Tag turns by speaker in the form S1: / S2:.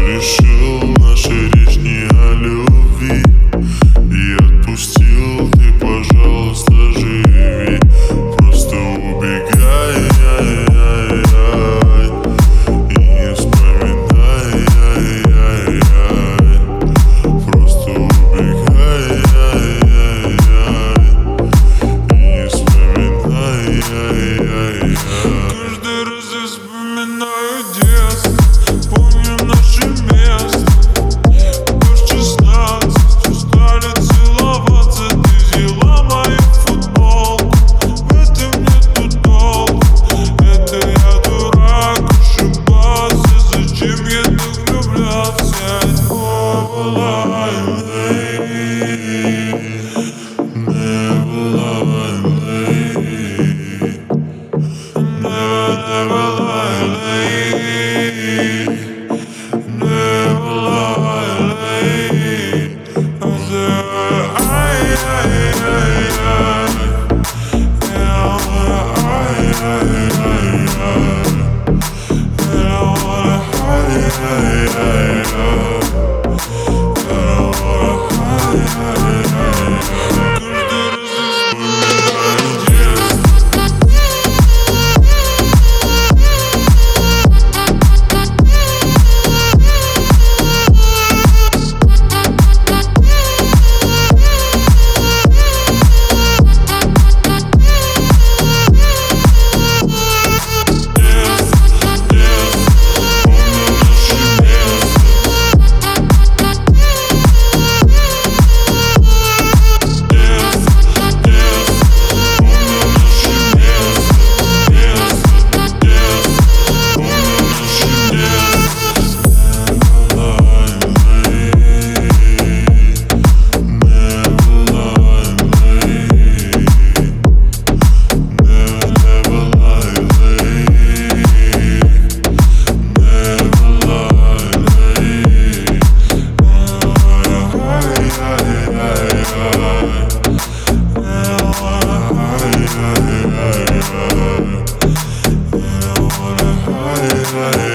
S1: решил, наша речь не о любви. И отпустил, ты, пожалуйста, живи. Просто убегай, и не вспоминай, просто убегай, и не вспоминай.
S2: Каждый раз я вспоминаю детство, помню наше место. В 16 устали целоваться, ты взяла мою футболку. В этом нету толку, это я дурак, ошибался. Зачем я так влюблялся?
S1: Never lie, never lie.